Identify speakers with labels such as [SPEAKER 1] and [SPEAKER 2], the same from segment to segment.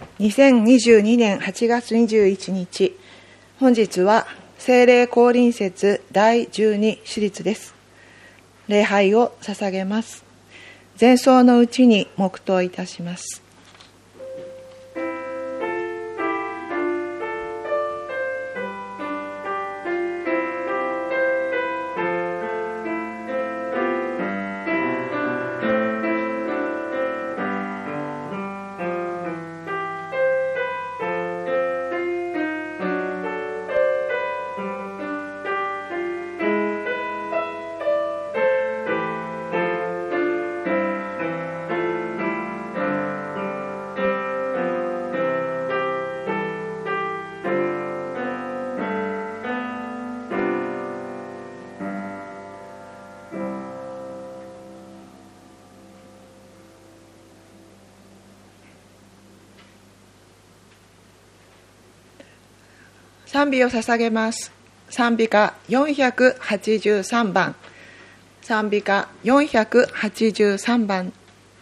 [SPEAKER 1] 2022年8月21日、本日は聖霊降臨節第12シリーズです。礼拝を捧げます。前奏のうちに黙祷いたします。賛美を捧げます。賛美歌483番。賛美歌483番。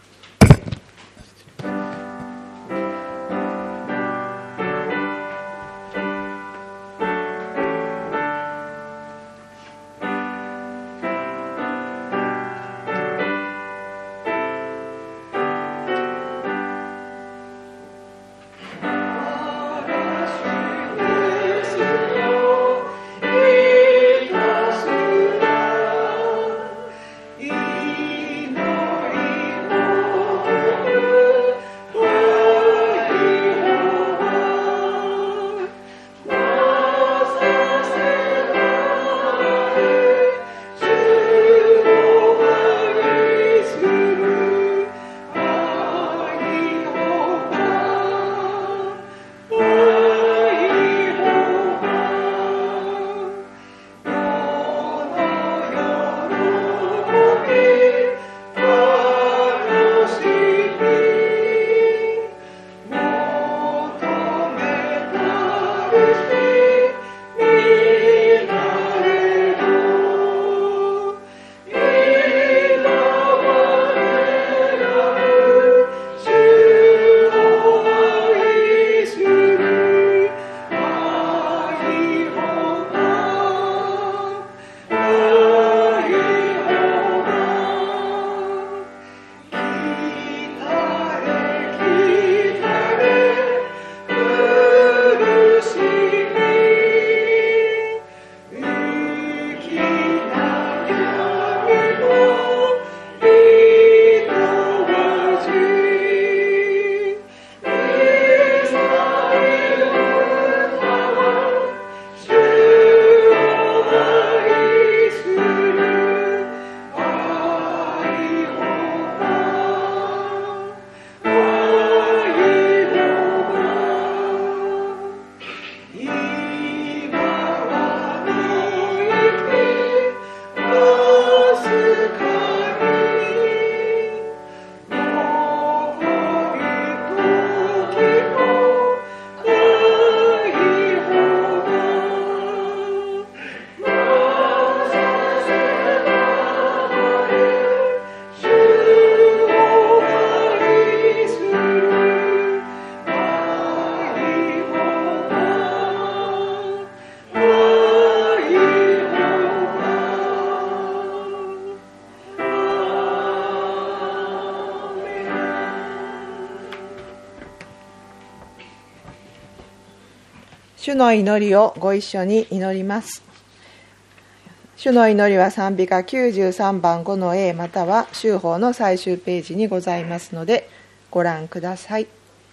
[SPEAKER 1] 主の祈りをご一緒に祈ります。主の祈りは賛美歌93番5の A または修法の最終ページにございますのでご覧ください。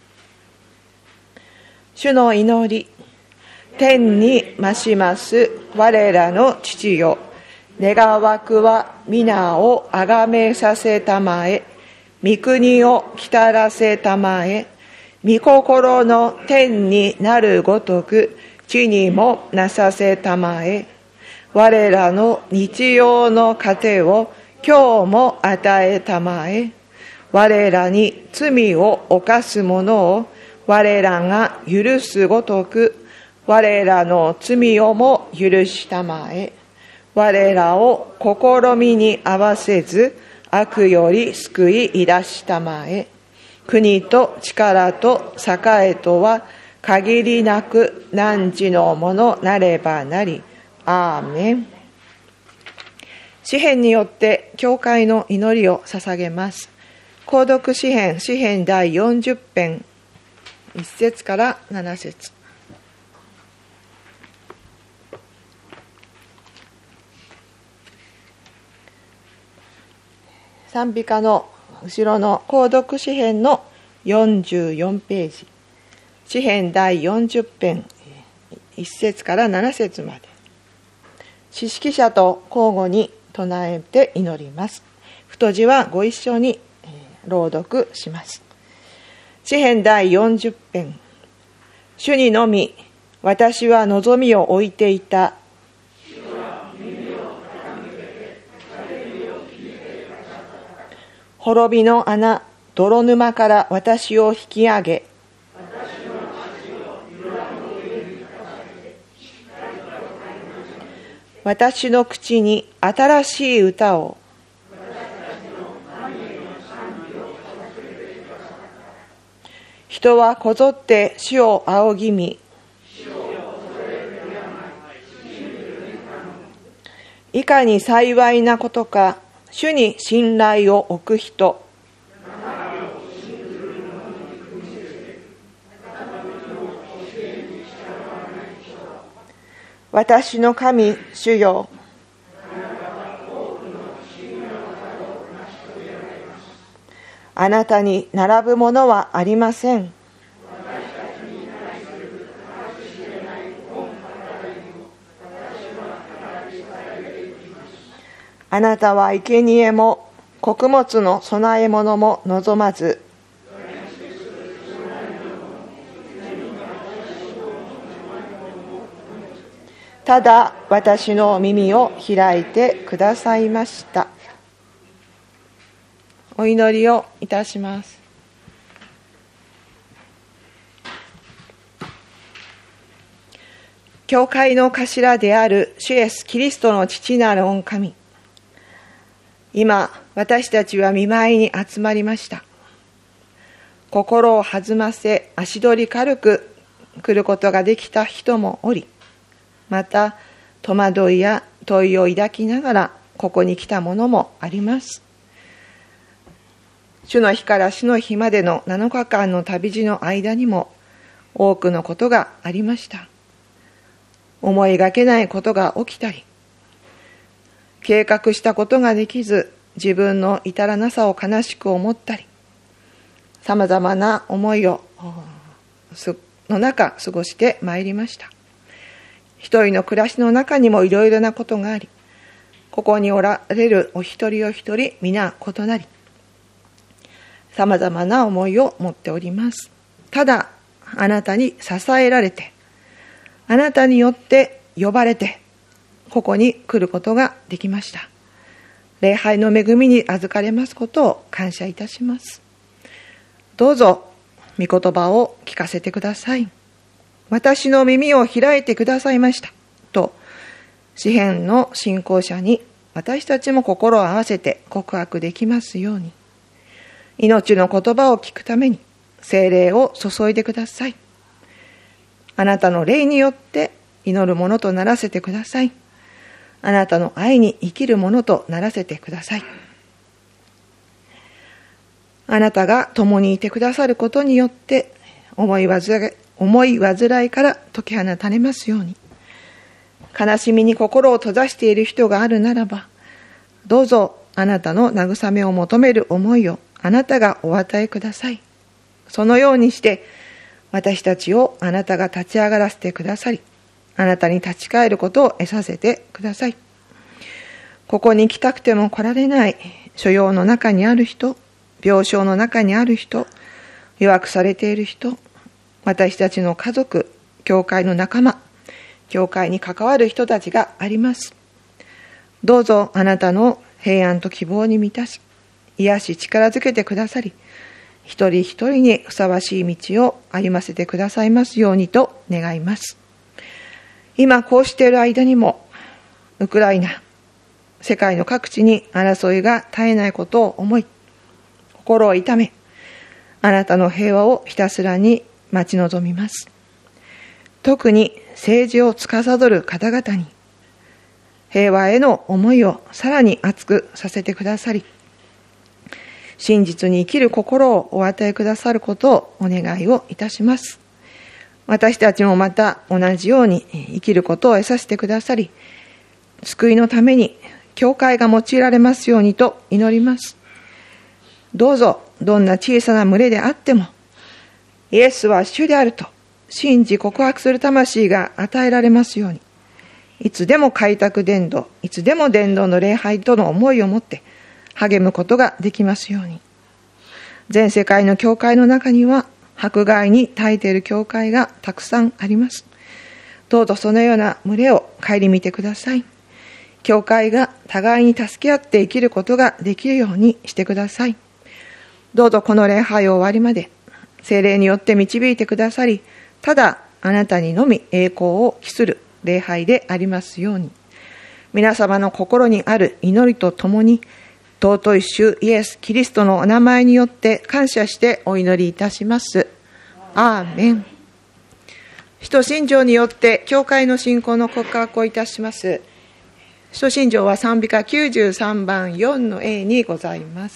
[SPEAKER 1] 主の祈り。天に増します我らの父よ、願わくは皆をあがめさせたまえ、御国を来たらせたまえ、御心の天になるごとく地にもなさせたまえ。我らの日用の糧を今日も与えたまえ。我らに罪を犯す者を我らが許すごとく我らの罪をも許したまえ。我らを試みに合わせず悪より救い出したまえ。 国と力と栄とは限りなく汝のものなればなり。アーメン。詩編によって教会の祈りを捧げます。購読詩編第40編1節から7節。賛美歌の後ろの購読詩編の44ページ、詩編第40編1節から7節まで、詩識者と交互に唱えて祈ります。太字はご一緒に朗読します。詩編第40編。主にのみ私は望みを置いていた。滅びの穴、泥沼から私を引き上げ、私の口に新しい歌を、人はこぞって主を仰ぎ見、いかに幸いなことか、主に信頼を置く人。私の神、主よ。あなたに並ぶものはありません。あなたは生贄も穀物の供え物も望まず、ただ私の耳を開いてくださいました。お祈りをいたします。教会の頭である主イエスキリストの父なる御神、今私たちは御前に集まりました。心を弾ませ足取り軽く来ることができた人もおり、また戸惑いや問いを抱きながらここに来たものもあります。主の日から死の日までの7日間の旅路の間にも多くのことがありました。思いがけないことが起きたり、計画したことができず自分の至らなさを悲しく思ったり、さまざまな思いをの中過ごしてまいりました。一人の暮らしの中にもいろいろなことがあり、ここにおられるお一人お一人皆異なり、さまざまな思いを持っております。ただあなたに支えられて、あなたによって呼ばれてここに来ることができました。礼拝の恵みに預かれますことを感謝いたします。どうぞ御言葉を聞かせてください。私の耳を開いてくださいましたと詩編の信仰者に私たちも心を合わせて告白できますように、命の言葉を聞くために聖霊を注いでください。あなたの霊によって祈るものとならせてください。あなたの愛に生きるものとならせてください。あなたが共にいてくださることによって思い煩いから解き放たれますように。悲しみに心を閉ざしている人があるならば、どうぞあなたの慰めを求める思いをあなたがお与えください。そのようにして私たちをあなたが立ち上がらせてくださり、あなたに立ち返ることを得させてください。ここに来たくても来られない所用の中にある人、病床の中にある人、弱くされている人、私たちの家族、教会の仲間、教会に関わる人たちがあります。どうぞあなたの平安と希望に満たし、癒し力づけてくださり、一人一人にふさわしい道を歩ませてくださいますようにと願います。今こうしている間にも、ウクライナ、世界の各地に争いが絶えないことを思い、心を痛め、 あなたの平和をひたすらに待ち望みます。特に政治を司る方々に、平和への思いをさらに熱くさせてくださり、真実に生きる心をお与えくださることをお願いをいたします。私たちもまた同じように生きることを得させてくださり、救いのために教会が用いられますようにと祈ります。どうぞどんな小さな群れであっても、イエスは主であると信じ告白する魂が与えられますように、いつでも開拓伝道、いつでも伝道の礼拝との思いを持って励むことができますように。全世界の教会の中には迫害に耐えている教会がたくさんあります。どうぞそのような群れを顧みてください。教会が互いに助け合って生きることができるようにしてください。どうぞこの礼拝を終わりまで聖霊によって導いてくださり、ただあなたにのみ栄光を期する礼拝でありますように。皆様の心にある祈りとともに、尊い主イエス・キリストのお名前によって感謝してお祈りいたします。アーメン。使徒信条によって教会の信仰の告白をいたします。使徒信条は賛美歌93番4の A にございます。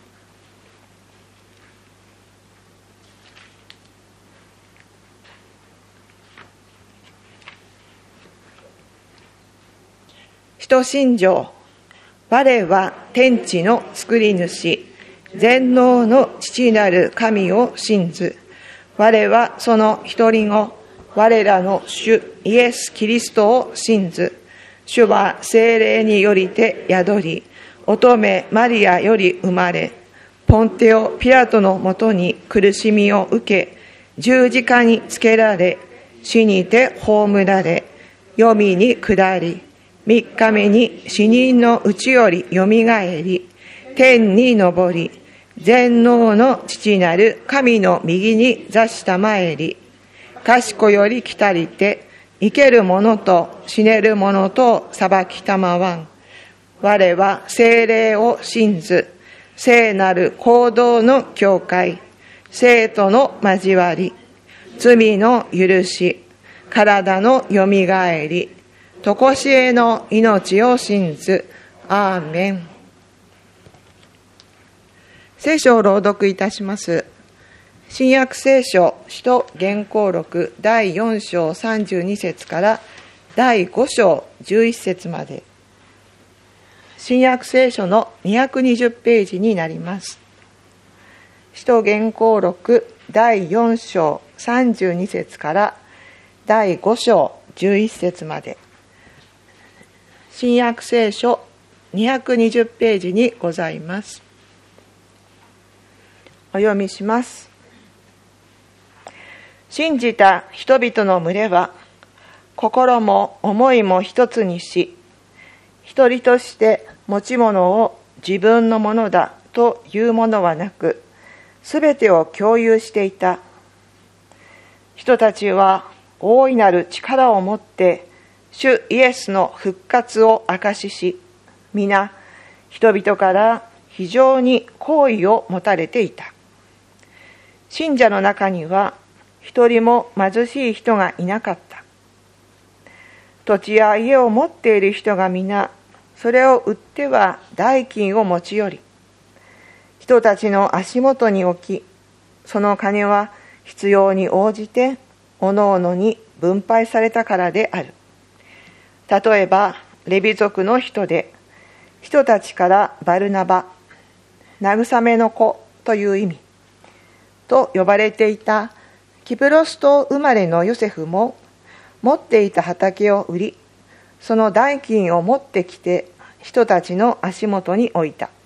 [SPEAKER 1] 使徒信条。我は天地の作り主、全能の父なる神を信ず。我はその一人子、我らの主イエス・キリストを信ず。主は聖霊によりて宿り、乙女マリアより生まれ、ポンテオ・ピラトのもとに苦しみを受け、十字架につけられ、死にて葬られ、黄泉に下り、3日目に死人のうちよりよみがえり、天に昇り、全能の父なる神の右に座したまえり、賢より来たりて、生ける者と死ねる者と裁きたまわん。我は聖霊を信ず、聖なる行動の教会、聖との交わり、罪の許し、体のよみがえり、とこしえの命を信ず。アーメン。聖書を朗読いたします。新約聖書使徒言行録第4章32節から第5章11節まで。新約聖書の220ページになります。使徒言行録第4章32節から第5章11節まで。新約聖書220ページにございます。お読みします。信じた人々の群れは、心も思いも一つにし、一人として持ち物を自分のものだというものはなく、すべてを共有していた。人たちは大いなる力を持って、主イエスの復活を証しし、皆人々から非常に好意を持たれていた。信者の中には一人も貧しい人がいなかった。土地や家を持っている人が皆それを売っては代金を持ち寄り、人たちの足元に置き、その金は必要に応じておのおのに分配されたからである。例えばレビ族の人で、人たちからバルナバ、慰めの子という意味と呼ばれていたキプロス島生まれのヨセフも、持っていた畑を売り、その代金を持ってきて人たちの足元に置いた。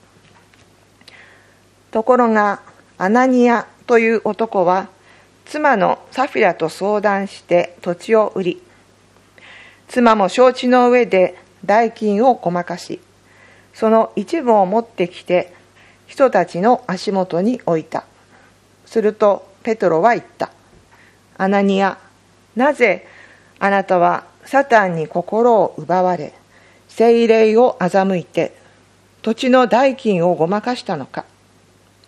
[SPEAKER 1] ところがアナニアという男は妻のサフィラと相談して土地を売り、妻も承知の上で代金をごまかし、その一部を持ってきて人たちの足元に置いた。するとペトロは言った。アナニア、なぜあなたはサタンに心を奪われ、聖霊を欺いて土地の代金をごまかしたのか。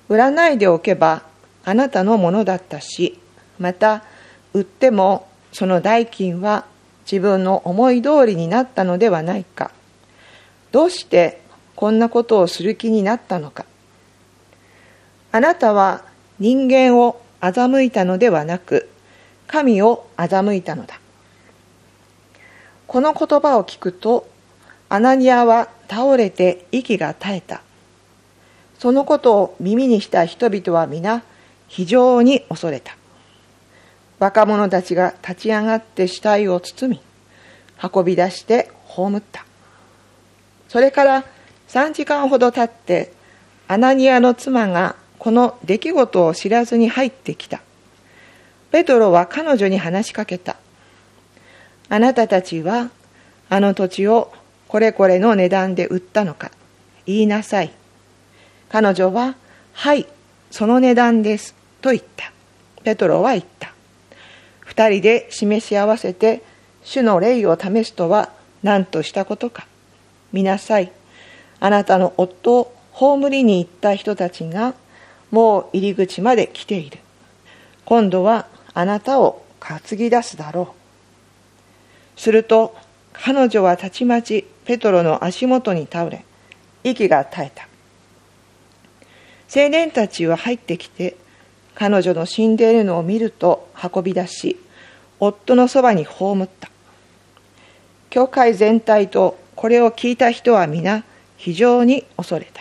[SPEAKER 1] 売らないでおけばあなたのものだったし、また売ってもその代金は自分の思い通りになったのではないか。どうしてこんなことをする気になったのか。あなたは人間を欺いたのではなく、神を欺いたのだ。この言葉を聞くと、アナニアは倒れて息が絶えた。そのことを耳にした人々は皆非常に恐れた。若者たちが立ち上がって死体を包み、運び出して葬った。それから3時間ほど経って、アナニアの妻がこの出来事を知らずに入ってきた。ペトロは彼女に話しかけた。あなたたちはあの土地をこれこれの値段で売ったのか、言いなさい。彼女は、はい、その値段です、と言った。ペトロは言った。二人で示し合わせて、主の霊を試すとは何としたことか。見なさい。あなたの夫を葬りに行った人たちが、もう入り口まで来ている。今度はあなたを担ぎ出すだろう。すると、彼女はたちまちペトロの足元に倒れ、息が絶えた。青年たちは入ってきて、彼女の死んでいるのを見ると運び出し、夫のそばに葬った。教会全体とこれを聞いた人は皆非常に恐れた。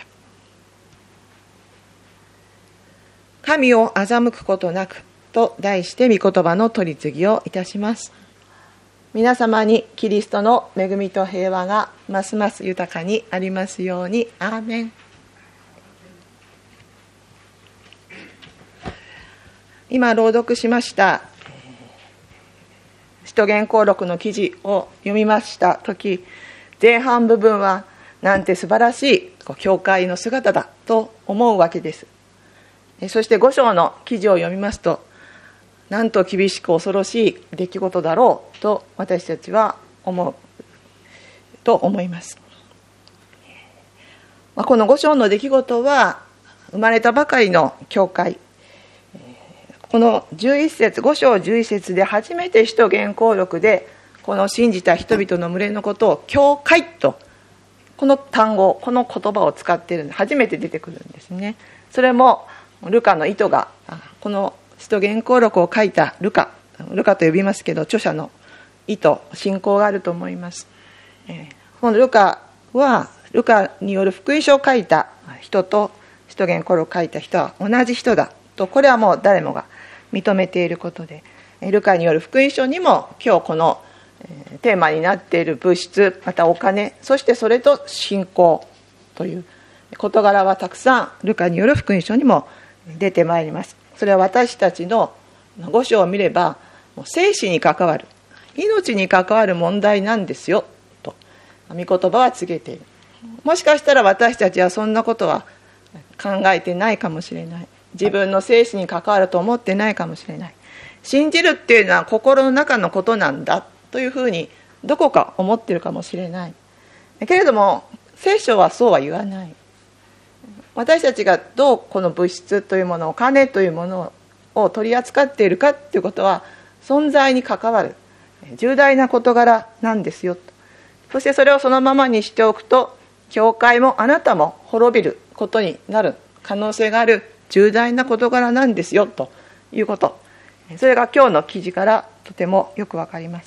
[SPEAKER 1] 神を欺くことなくと題して御言葉の取り次ぎをいたします。皆様にキリストの恵みと平和がますます豊かにありますように。アーメン。今朗読しました使徒言行録の記事を読みましたとき、前半部分はなんて素晴らしい教会の姿だと思うわけです。そして5章の記事を読みますと、なんと厳しく恐ろしい出来事だろうと私たちは思うと思います。この5章の出来事は生まれたばかりの教会、この11節、5章11節で初めて使徒言行録でこの信じた人々の群れのことを教会と、この単語、この言葉を使っているので初めて出てくるんですね。それもルカの意図が、この使徒言行録を書いたルカと呼びますけど、著者の意図、信仰があると思います。このルカはルカによる福音書を書いた人と使徒言行録を書いた人は同じ人だと、これはもう誰もが認めていることで、ルカによる福音書にも今日このテーマになっている物質、またお金、そしてそれと信仰という事柄はたくさんルカによる福音書にも出てまいります。それは私たちの5章を見れば生死に関わる、命に関わる問題なんですよと御言葉は告げている。もしかしたら私たちはそんなことは考えてないかもしれない。自分の生死に関わると思ってないかもしれない。信じるっていうのは心の中のことなんだというふうにどこか思っているかもしれない。けれども聖書はそうは言わない。私たちがどうこの物質というもの、お金というものを取り扱っているかということは存在に関わる重大な事柄なんですよと。そしてそれをそのままにしておくと、教会もあなたも滅びることになる可能性がある重大な事柄なんですよということ、それが今日の記事からとてもよくわかります。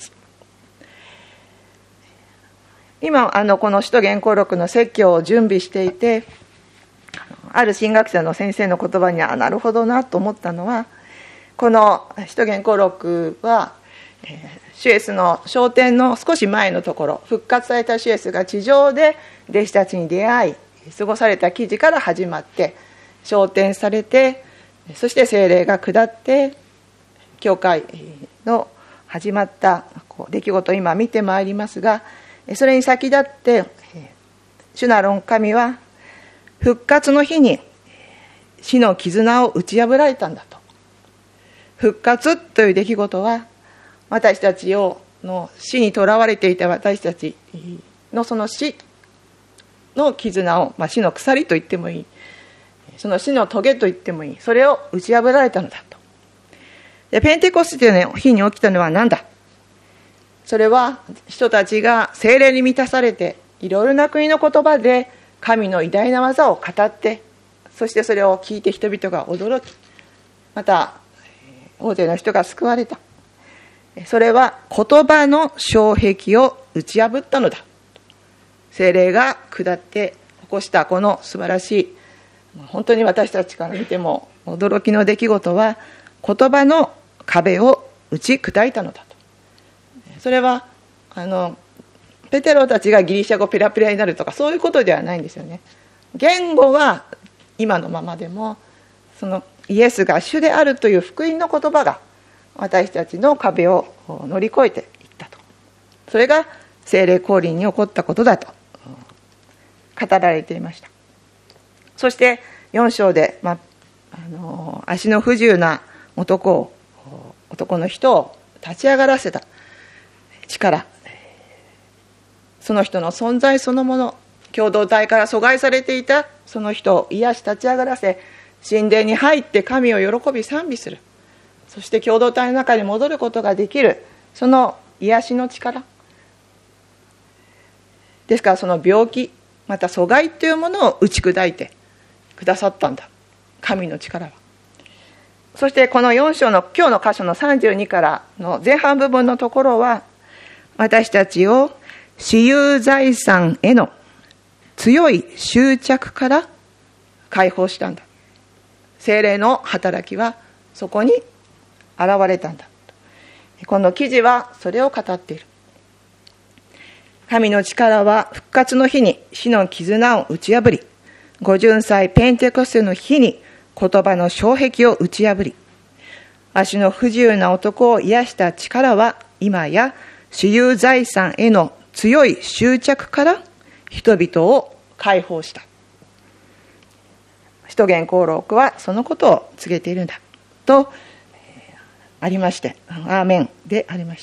[SPEAKER 1] 今この使徒言行録の説教を準備していて、ある神学者の先生の言葉にはなるほどなと思ったのは、この使徒言行録は主イエスの昇天の少し前のところ、復活された主イエスが地上で弟子たちに出会い過ごされた記事から始まって、昇天されて、そして聖霊が下って教会の始まった出来事を今見てまいりますが、それに先立って主なる御神は復活の日に死の絆を打ち破られたんだと。復活という出来事は私たちの死にとらわれていた私たちのその死の絆を、死の鎖と言ってもいい、 その死の棘と言ってもいい、それを打ち破られたのだと。でペンテコステの日に起きたのは何だ。それは人たちが聖霊に満たされて、いろいろな国の言葉で神の偉大な技を語って、そしてそれを聞いて人々が驚き、また大勢の人が救われた。それは言葉の障壁を打ち破ったのだ。聖霊が下って起こしたこの素晴らしい、本当に私たちから見ても驚きの出来事は、言葉の壁を打ち砕いたのだと。それはペテロたちがギリシャ語ペラペラになるとか、そういうことではないんですよね。言語は今のままでも、そのイエスが主であるという福音の言葉が私たちの壁を乗り越えていったと。それが聖霊降臨に起こったことだと語られていました。そして4章で、足の不自由な男の人を立ち上がらせた力、その人の存在そのもの、共同体から阻害されていたその人を癒し立ち上がらせ、神殿に入って神を喜び賛美する、そして共同体の中に戻ることができる、その癒しの力ですから、その病気また阻害というものを打ち砕いてくださったんだ、神の力は。そしてこの4章の今日の箇所の32からの前半部分のところは、私たちを私有財産への強い執着から解放したんだ。聖霊の働きはそこに現れたんだ。この記事はそれを語っている。神の力は復活の日に死の絆を打ち破り、五巡祭ペンテコステの日に言葉の障壁を打ち破り、足の不自由な男を癒した力は今や私有財産への強い執着から人々を解放した。使徒言行録はそのことを告げているんだとありまして、アーメンでありました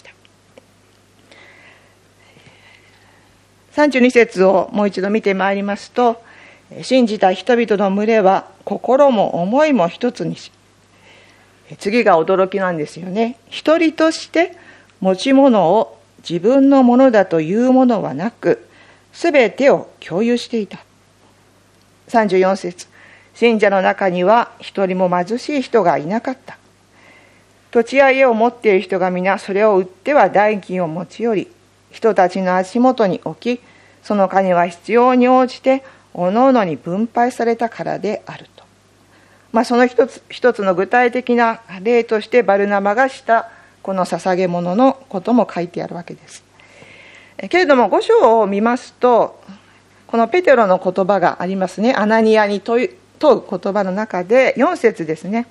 [SPEAKER 1] 。32節をもう一度見てまいりますと、信じた人々の群れは心も思いも一つにし、次が驚きなんですよね。一人として持ち物を自分のものだというものはなく、すべてを共有していた。34節、信者の中には一人も貧しい人がいなかった。土地や家を持っている人が皆それを売っては代金を持ち寄り、人たちの足元に置き、その金は必要に応じておのおのに分配されたからであると。その一つの具体的な例としてバルナバがしたこの捧げ物のことも書いてあるわけです。けれども5章を見ますと、このペテロの言葉がありますね。アナニアに問う言葉の中で4節ですね。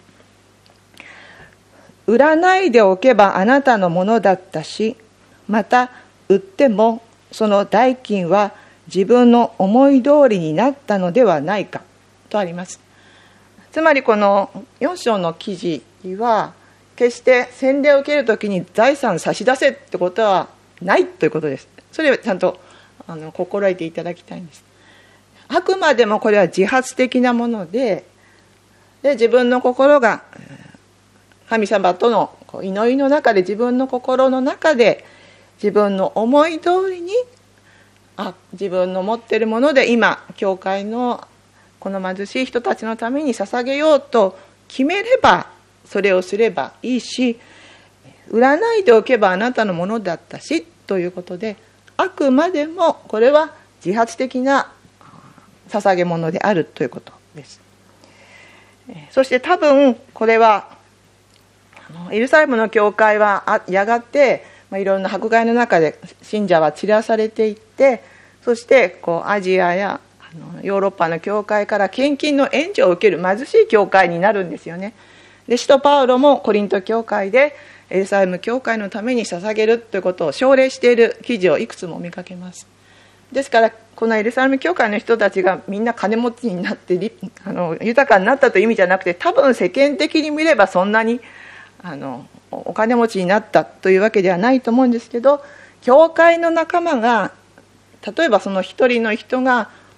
[SPEAKER 1] 売らないでおけばあなたのものだったし、また売ってもその代金は自分の思い通りになったのではないかとあります。つまりこの4章の記事は決して洗礼を受けるときに財産差し出せってことはないということです。それをちゃんと心得ていただきたいんです。あくまでもこれは自発的なもので、自分の心が神様との祈りの中で、自分の心の中で自分の思い通りに自分の持っているもので今教会のこの貧しい人たちのために捧げようと決めればそれをすればいいし、売らないでおけばあなたのものだったしということで、あくまでもこれは自発的な捧げ物であるということです。そして多分これはエルサレムの教会はやがていろんな迫害の中で信者は散らされていって、そしてアジアやヨーロッパの教会から献金の援助を受ける貧しい教会になるんですよね。で使徒パウロもコリント教会でエルサレム教会のために捧げるということを奨励している記事をいくつも見かけます。ですからこのエルサレム教会の人たちがみんな金持ちになって豊かになったという意味じゃなくて、多分世間的に見ればそんなにお金持ちになったというわけではないと思うんですけど、教会の仲間が例えばその一人の人が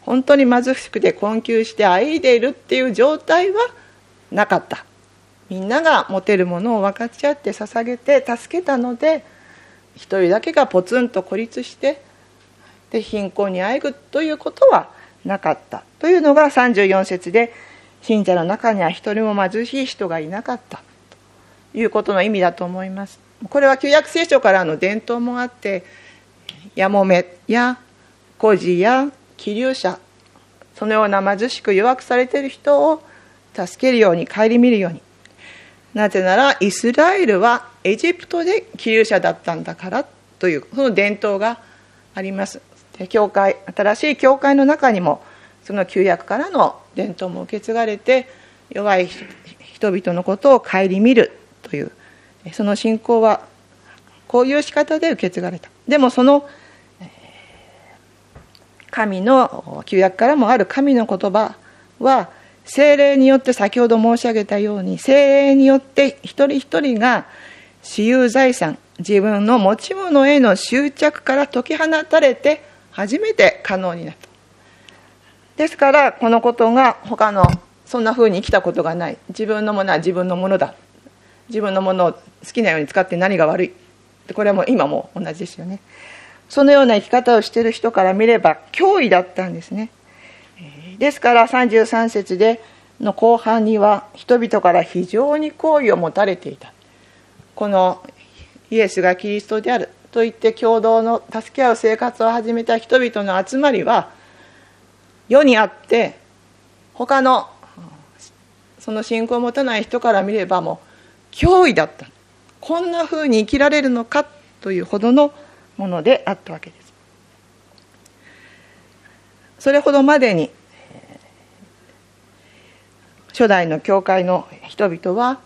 [SPEAKER 1] 本当に貧しくて困窮してあえいでいるっていう状態はなかった。みんなが持てるものを分かち合って捧げて助けたので、一人だけがポツンと孤立してで貧困にあえぐということはなかったというのが34節で、信者の中には一人も貧しい人がいなかったということの意味だと思います。これは旧約聖書からの伝統もあって、やもめや孤児や寄留者、そのような貧しく弱くされている人を助けるように、顧みるように。なぜならイスラエルはエジプトで寄留者だったんだからというその伝統があります。で教会、新しい教会の中にもその旧約からの伝統も受け継がれて、弱い人々のことを顧みるというその信仰はこういう仕方で受け継がれた。でもその神の旧約からもある神の言葉は、聖霊によって、先ほど申し上げたように聖霊によって一人一人が私有財産、自分の持ち物への執着から解き放たれて初めて可能になった。ですからこのことが他のそんな風に生きたことがない、自分のものは自分のものだ、自分のものを好きなように使って何が悪い、これはもう今も同じですよね。そのような生き方をしている人から見れば脅威だったんですね。ですから33節での後半には、人々から非常に好意を持たれていた。このイエスがキリストであると言って共同の助け合う生活を始めた人々の集まりは、世にあって他のその信仰を持たない人から見ればもう脅威だった。こんな風に生きられるのかというほどのものであったわけです。それほどまでに初代の教会の人々は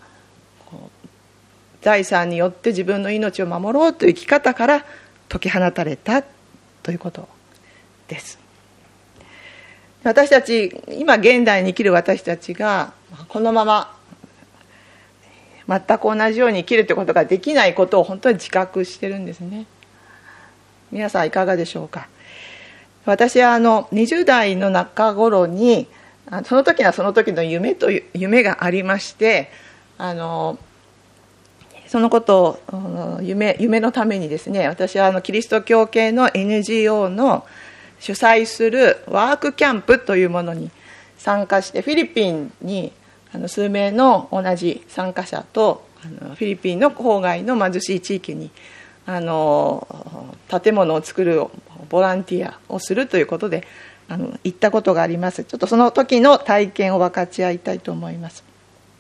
[SPEAKER 1] 財産によって自分の命を守ろうという生き方から解き放たれたということです。私たち、今現代に生きる私たちがこのまま全く同じように生きるということができないことを本当に自覚してるんですね。皆さんいかがでしょうか。私は20代の中頃にその時はその時の夢がありまして、そのことを夢のためにですね、私はキリスト教系の NGO の主催するワークキャンプというものに参加して、フィリピンに数名の同じ参加者とフィリピンの郊外の貧しい地域に建物を作るボランティアをするということで行ったことがあります。ちょっとその時の体験を分かち合いたいと思います。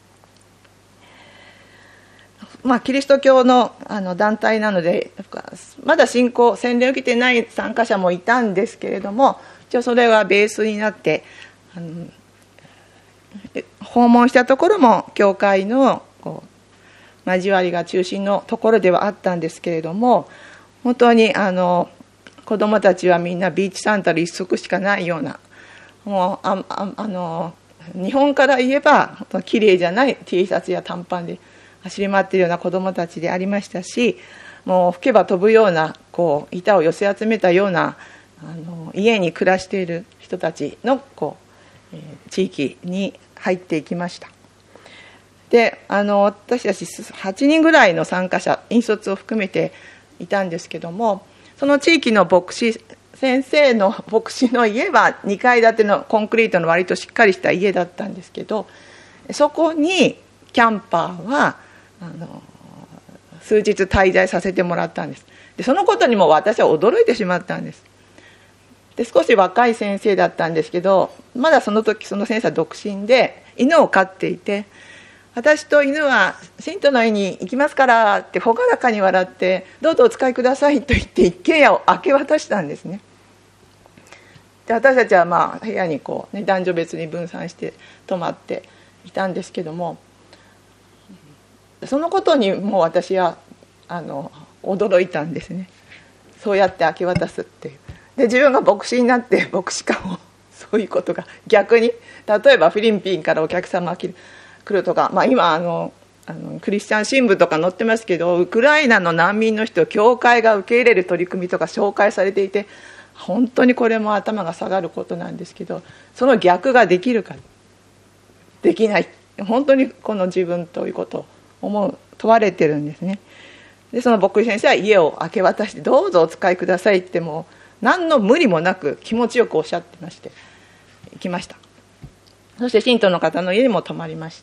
[SPEAKER 1] キリスト教の団体なのでまだ洗礼を受けてない参加者もいたんですけれども、一応それはベースになって訪問したところも教会の交わりが中心のところではあったんですけれども、本当に子どもたちはみんなビーチサンダル一足しかないような、もう日本から言えば綺麗じゃない T シャツや短パンで走り回っているような子どもたちでありましたし、もう吹けば飛ぶような板を寄せ集めたような家に暮らしている人たちの地域に入っていきました。で私たち8人ぐらいの参加者、引率を含めていたんですけども、その地域の牧師先生の牧師の家は2階建てのコンクリートの割としっかりした家だったんですけど、そこにキャンパーは数日滞在させてもらったんです。でそのことにも私は驚いてしまったんです。で少し若い先生だったんですけど、まだその時その先生は独身で犬を飼っていて、私と犬は信徒の家に行きますからって朗らかに笑って、どうぞお使いくださいと言って一軒家を明け渡したんですね。で私たちは部屋に男女別に分散して泊まっていたんですけども、そのことにもう私は驚いたんですね。そうやって明け渡すっていう。で自分が牧師になって牧師館をそういうことが逆に、例えばフィリピンからお客様が来るとか、今クリスチャン新聞とか載ってますけど、ウクライナの難民の人を教会が受け入れる取り組みとか紹介されていて、 本当にこれも頭が下がることなんですけど、その逆ができるかできない、本当にこの自分ということを問われてるんですね。でその牧師先生は家を明け渡してどうぞお使いくださいってもう何の無理もなく気持ちよくおっしゃってまして行きました。そして信徒の方の家にも泊まりました。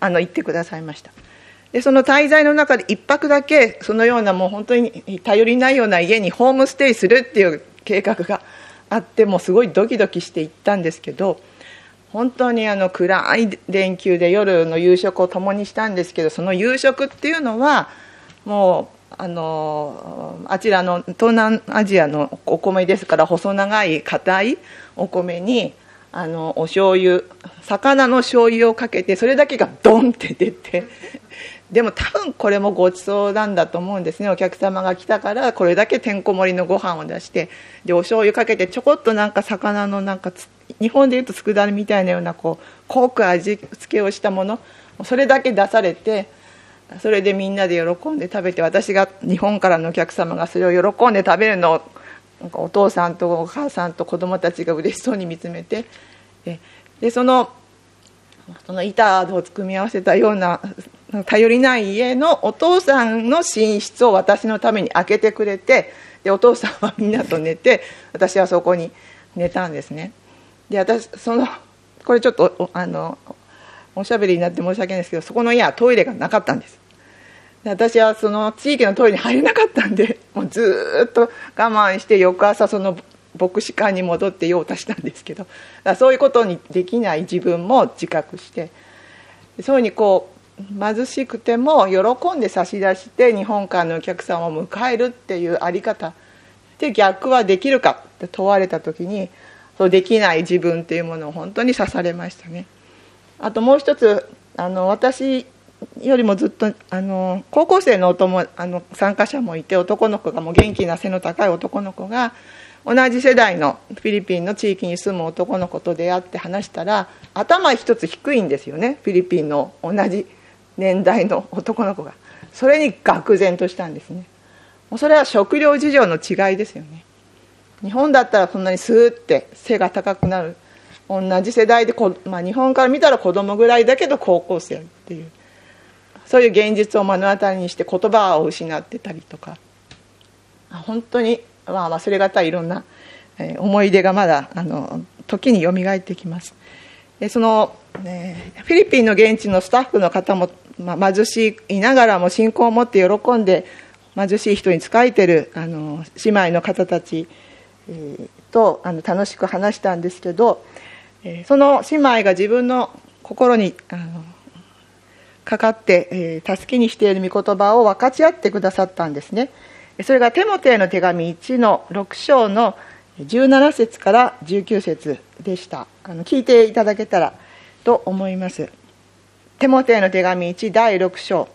[SPEAKER 1] 行ってくださいました。でその滞在の中で一泊だけそのようなもう本当に頼りないような家にホームステイするっていう計画があって、もうすごいドキドキして行ったんですけど、本当に暗い連休で夜の夕食を共にしたんですけど、その夕食っていうのはもうあちらの東南アジアのお米ですから、細長い硬いお米にお醤油、魚の醤油をかけて、それだけがドンって出て、でも多分これもごちそうなんだと思うんですね。お客様が来たからこれだけてんこ盛りのご飯を出して、でお醤油かけてちょこっとなんか魚のなんか日本でいうと佃煮みたいなような濃く味付けをしたもの、それだけ出されて、それでみんなで喜んで食べて、私が日本からのお客様がそれを喜んで食べるのをなんかお父さんとお母さんと子供たちが嬉しそうに見つめて、でその板を組み合わせたような頼りない家のお父さんの寝室を私のために開けてくれて、でお父さんはみんなと寝て、私はそこに寝たんですね。で私これちょっとおしゃべりになって申し訳ないですけど、そこの家はトイレがなかったんです。で私はその地域のトイレに入れなかったんで、もうずっと我慢して翌朝その牧師館に戻って用を足したんですけど、そういうことにできない自分も自覚して、そういうふうに貧しくても喜んで差し出して日本からのお客さんを迎えるっていうあり方で、逆はできるかって問われた時に、そうできない自分っていうものを本当に刺されましたね。あともう一つ、私よりもずっと高校生の参加者もいて、男の子がもう元気な背の高い男の子が同じ世代のフィリピンの地域に住む男の子と出会って話したら、頭一つ低いんですよね、フィリピンの同じ年代の男の子が。それに愕然としたんですね。それは食料事情の違いですよね。日本だったらそんなにスーって背が高くなる、同じ世代で日本から見たら子供ぐらいだけど高校生っていう、そういう現実を目の当たりにして言葉を失ってたりとか、本当に忘れがたいいろんな思い出がまだ時によみがえってきます。そのフィリピンの現地のスタッフの方も、貧しいながらも信仰を持って喜んで貧しい人に仕えている姉妹の方たちと楽しく話したんですけど、その姉妹が自分の心にかかって助けにしている御言葉を分かち合ってくださったんですね。それがテモテへの手紙1の6章の17節から19節でした。聞いていただけたらと思います。テモテへの手紙1第6章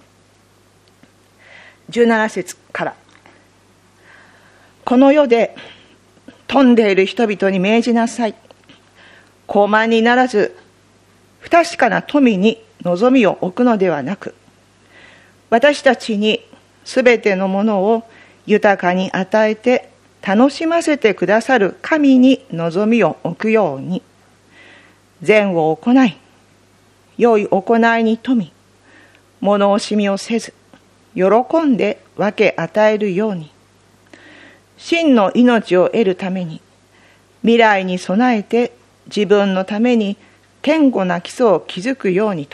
[SPEAKER 1] 17節から。この世で富んでいる人々に命じなさい。高慢にならず不確かな富に望みを置くのではなく、私たちにすべてのものを豊かに与えて楽しませてくださる神に望みを置くように、善を行い、良い行いに富み、物惜しみをせず、喜んで分け与えるように、真の命を得るために、未来に備えて自分のために堅固な基礎を築くようにと。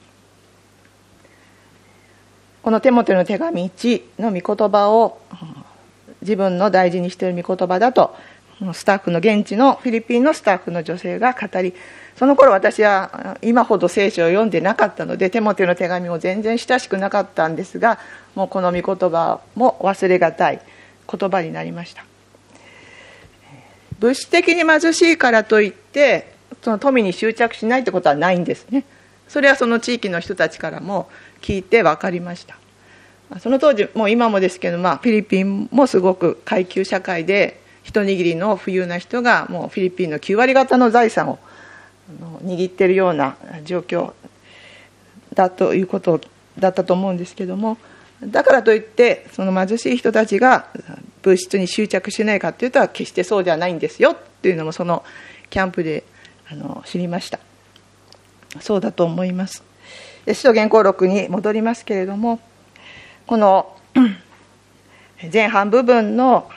[SPEAKER 1] このテモテの手紙1の御言葉を自分の大事にしている御言葉だと、スタッフの現地のフィリピンのスタッフの女性が語り、その頃私は今ほど聖書を読んでなかったので、テモテの手紙も全然親しくなかったんですが、もうこの御言葉も忘れがたい言葉になりました。物質的に貧しいからといってその富に執着しないってことはないんですね。それはその地域の人たちからも聞いて分かりました。その当時もう今もですけど、フィリピンもすごく階級社会で一握りの富裕な人がもうフィリピンの9割方の財産を握っているような状況だということだったと思うんですけども、だからといってその貧しい人たちが物質に執着しないかというと決してそうではないんですよというのもそのキャンプで知りました。そうだと思います。使徒言行録に戻りますけれども、この前半部分の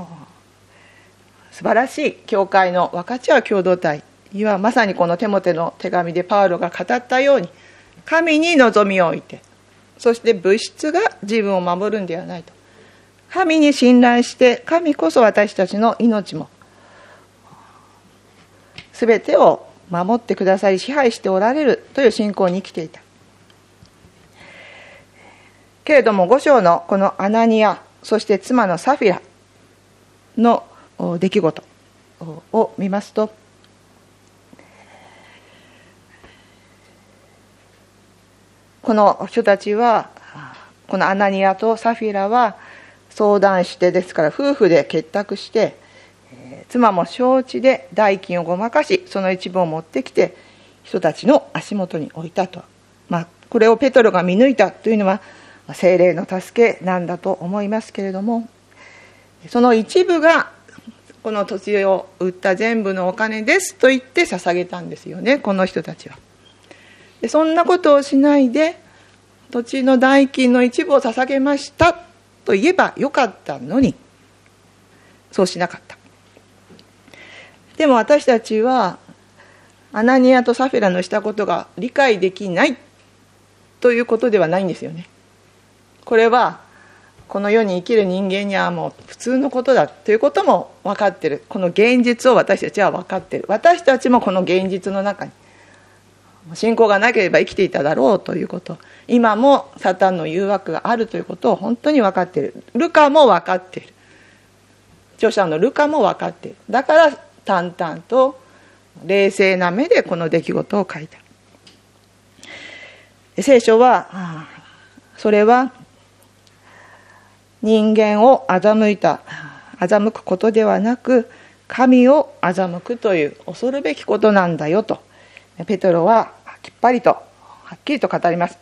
[SPEAKER 1] 素晴らしい教会の分かち合う共同体には、まさにこのテモテの手紙でパウロが語ったように、神に望みを置いて、そして物質が自分を守るんではないと、神に信頼して、神こそ私たちの命も全てを守ってくださり支配しておられるという信仰に生きていた。けれども5章のこのアナニア、そして妻のサフィラの出来事を見ますと、この人たちは、このアナニアとサフィラは相談して、ですから夫婦で結託して、妻も承知で代金をごまかし、その一部を持ってきて人たちの足元に置いたと。これをペトロが見抜いたというのは聖霊の助けなんだと思いますけれども、その一部がこの土地を売った全部のお金ですと言って捧げたんですよね、この人たちは。でそんなことをしないで、土地の代金の一部を捧げましたと言えばよかったのに、そうしなかった。でも私たちはアナニアとサフィラのしたことが理解できないということではないんですよね。これはこの世に生きる人間にはもう普通のことだということも分かっている。この現実を私たちは分かっている。私たちもこの現実の中に信仰がなければ生きていただろうということ、今もサタンの誘惑があるということを本当に分かっている。ルカも分かっている。著者のルカも分かっている。だから淡々と冷静な目でこの出来事を書いた。聖書はそれは人間を欺くことではなく、神を欺くという恐るべきことなんだよとペテロはきっぱりとはっきりと語ります。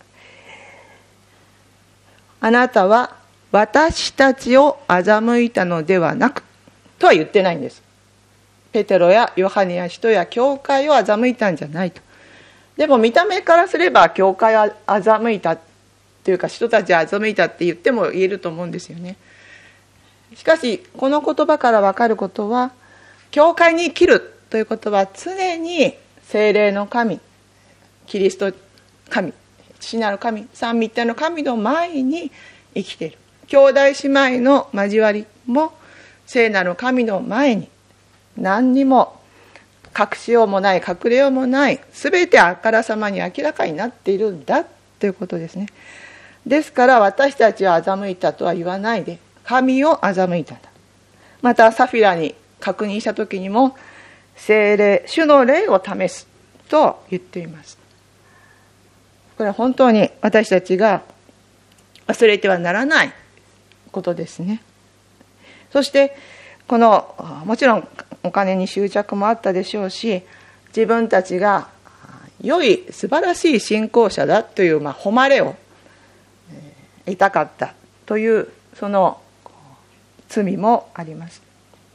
[SPEAKER 1] あなたは私たちを欺いたのではなくとは言ってないんです。ペテロやヨハネや人や教会を欺いたんじゃないと。でも見た目からすれば教会を欺いたというか、人たちを欺いたって言っても言えると思うんですよね。しかしこの言葉から分かることは、教会に生きるということは常に聖霊の神、キリスト神、父なる神、三位一体の神の前に生きている。兄弟姉妹の交わりも聖なる神の前に、何にも隠しようもない、隠れようもない、すべてあからさまに明らかになっているんだということですね。ですから私たちは欺いたとは言わないで、神を欺いたんだ。またサフィラに確認した時にも、聖霊、主の霊を試すと言っています。これは本当に私たちが忘れてはならないことですね。そしてこのもちろんお金に執着もあったでしょうし、自分たちが良い素晴らしい信仰者だという誉れを得たかったというその罪もあります。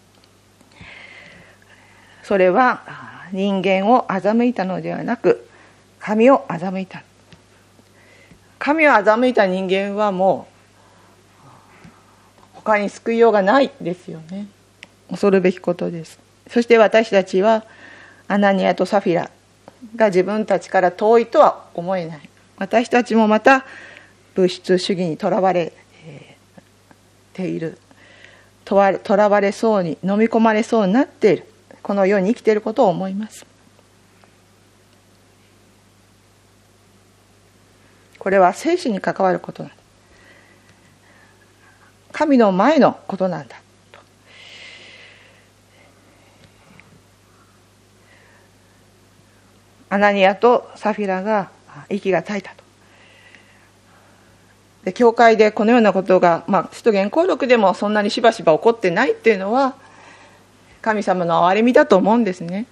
[SPEAKER 1] それは人間を欺いたのではなく、神を欺いた。神を欺いた人間はもう他に救いようがないですよね。恐るべきことです。そして私たちはアナニアとサフィラが自分たちから遠いとは思えない。私たちもまた物質主義にとらわれている、とらわれそうに、飲み込まれそうになっている、この世に生きていることを思います。これは生死に関わることなんだ。神の前のことなんだと。アナニアとサフィラが息が絶えたと。で教会でこのようなことが、使徒言行録でもそんなにしばしば起こってないっていうのは神様の憐れみだと思うんですね。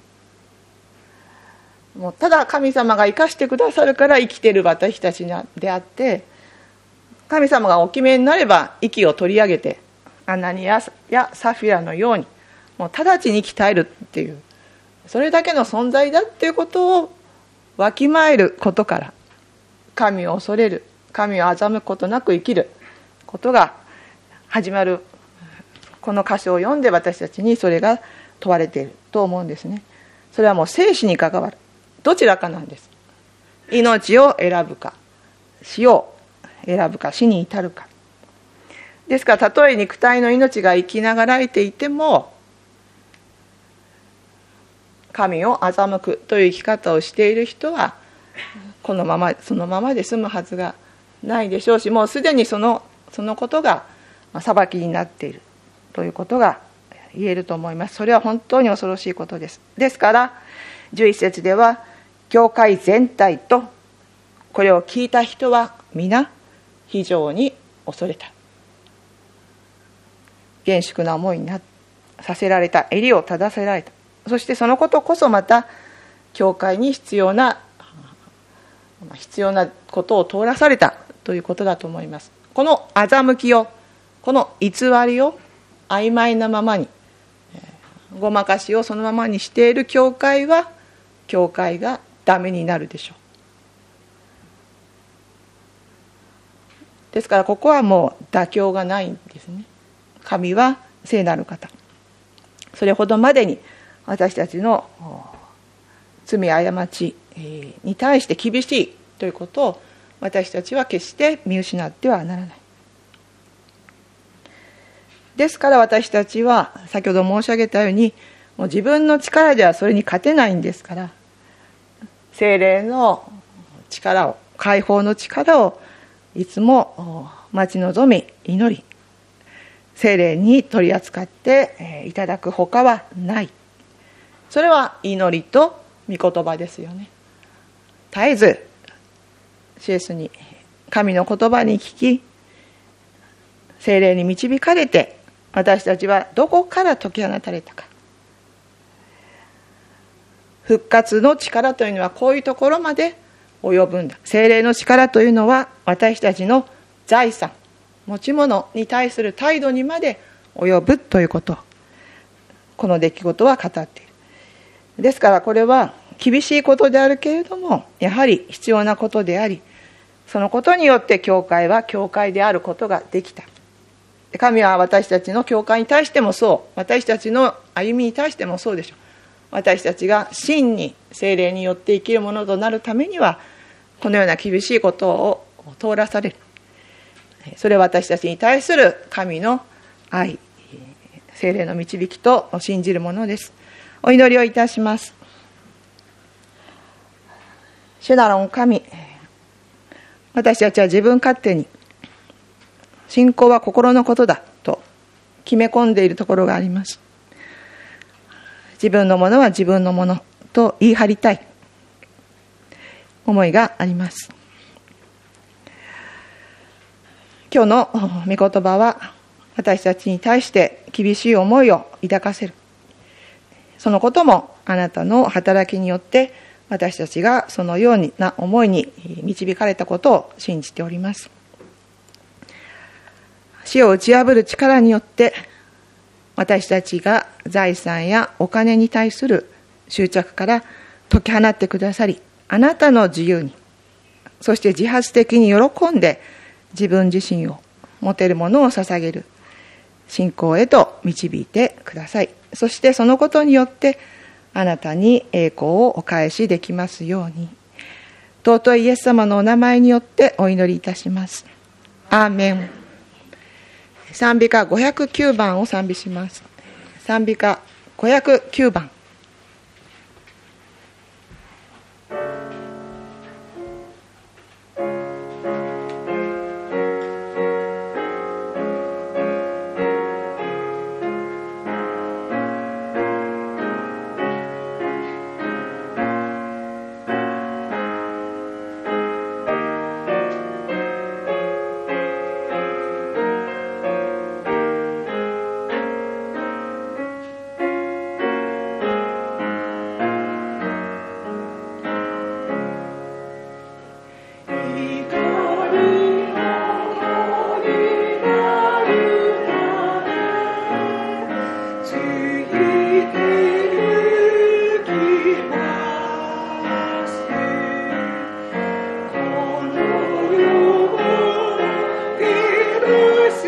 [SPEAKER 1] もうただ神様が生かしてくださるから生きている私たちであって、神様がお決めになれば息を取り上げてアナニアやサフィラのようにもう直ちに鍛えるっていう、それだけの存在だっていうことをわきまえることから、神を恐れる、神を欺くことなく生きることが始まる。この箇所を読んで私たちにそれが問われていると思うんですね。それはもう生死に関わるどちらかなんです。命を選ぶか死を選ぶか、死に至るかですから、たとえ肉体の命が生きながらえていても神を欺くという生き方をしている人はこのままそのままで済むはずがないでしょうし、もうすでにそのことが裁きになっているということが言えると思います。それは本当に恐ろしいことです。ですから11節では、教会全体とこれを聞いた人は皆非常に恐れた。厳粛な思いにさせられた、襟を正せられた。そしてそのことこそまた教会に必要なことを通らされたということだと思います。この欺きを、この偽りを曖昧なままに、ごまかしをそのままにしている教会は、教会がダメになるでしょう。ですからここはもう妥協がないんですね。神は聖なる方、それほどまでに私たちの罪過ちに対して厳しいということを私たちは決して見失ってはならない。ですから私たちは先ほど申し上げたように、もう自分の力ではそれに勝てないんですから、聖霊の力を、解放の力をいつも待ち望み祈り、聖霊に取り扱っていただくほかはない。それは祈りと御言葉ですよね。絶えず主イエスに、神の言葉に聞き、聖霊に導かれて、私たちはどこから解き放たれたか。復活の力というのはこういうところまで及ぶんだ。聖霊の力というのは私たちの財産、持ち物に対する態度にまで及ぶということ、この出来事は語っている。ですからこれは厳しいことであるけれども、やはり必要なことであり、そのことによって教会は教会であることができた。神は私たちの教会に対してもそう、私たちの歩みに対してもそうでしょう。私たちが真に聖霊によって生きるものとなるためには、このような厳しいことを通らされる。それは私たちに対する神の愛、聖霊の導きと信じるものです。お祈りをいたします。主なる御神、私たちは自分勝手に信仰は心のことだと決め込んでいるところがあります。自分のものは自分のものと言い張りたい思いがあります。今日の御言葉は私たちに対して厳しい思いを抱かせる。そのこともあなたの働きによって私たちがそのような思いに導かれたことを信じております。死を打ち破る力によって私たちが財産やお金に対する執着から解き放ってくださり、あなたの自由に、そして自発的に喜んで自分自身を持てるものを捧げる信仰へと導いてください。そしてそのことによってあなたに栄光をお返しできますように、尊いイエス様のお名前によってお祈りいたします。アーメン。賛美歌509番を賛美します。賛美歌509番。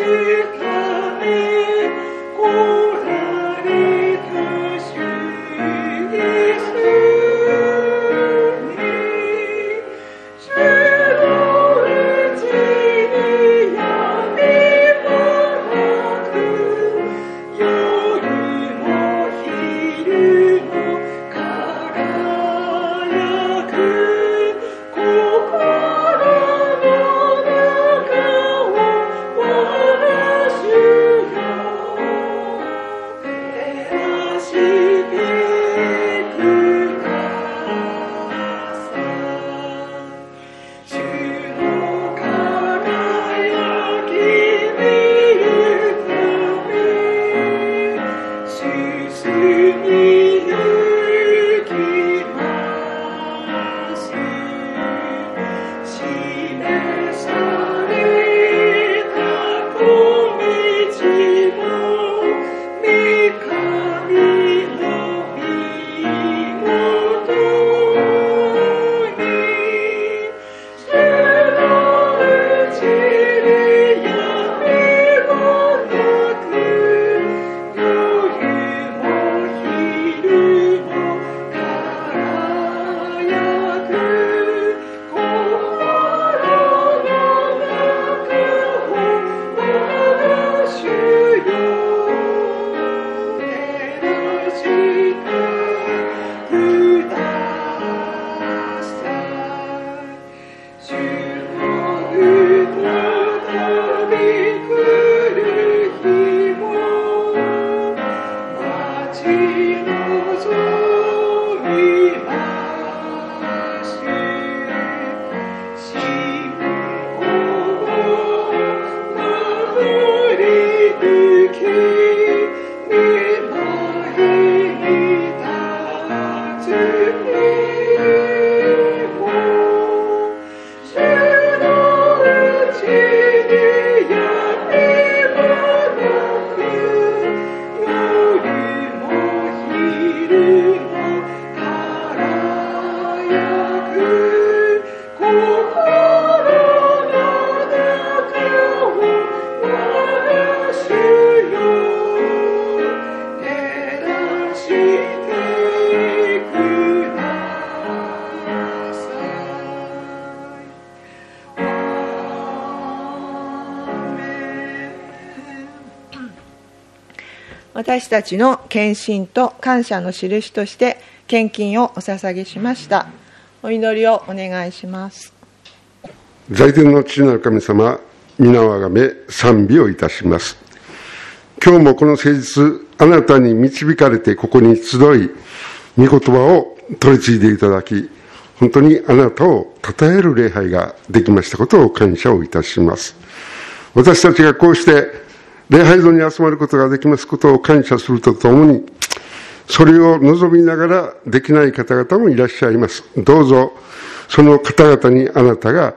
[SPEAKER 1] 私たちの献身と感謝の印として献金をお捧げしました。お祈りをお願いします。
[SPEAKER 2] 在天の父なる神様、皆をあがめ賛美をいたします。今日もこの誠実、あなたに導かれてここに集い、御言葉を取り継いでいただき、本当にあなたを称える礼拝ができましたことを感謝をいたします。私たちがこうして礼拝堂に集まることができますことを感謝するとともに、それを望みながらできない方々もいらっしゃいます。どうぞその方々にあなたが、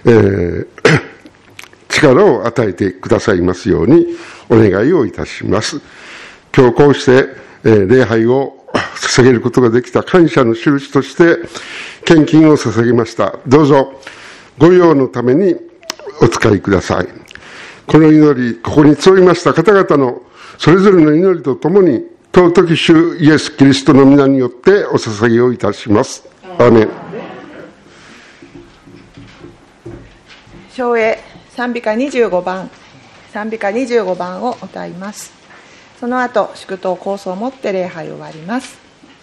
[SPEAKER 2] 力を与えてくださいますようにお願いをいたします。今日こうして、礼拝を捧げることができた感謝の印として献金を捧げました。どうぞご用のためにお使いください。この祈り、ここに集いました方々のそれぞれの祈りとともに、尊き主イエス・キリストの皆によってお捧げをいたします。アーメン。
[SPEAKER 1] 唱詠賛美歌25番、賛美歌25番を歌います。その後、祝祷コースをもって礼拝を終わります。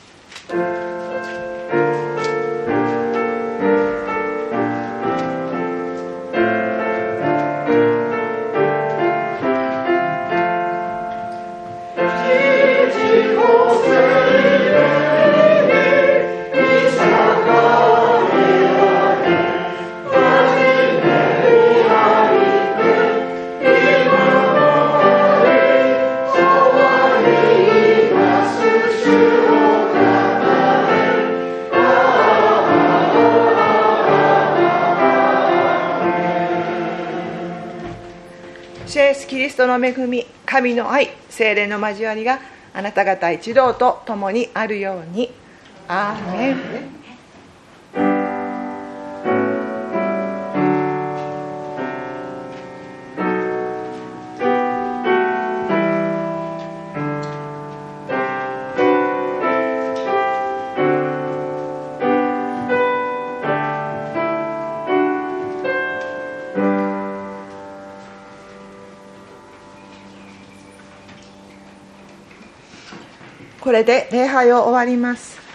[SPEAKER 1] 主イエスキリストの恵み、神の愛、聖霊の交わりがあなた方一同と共にあるように。アーメン。 これで礼拝を終わります。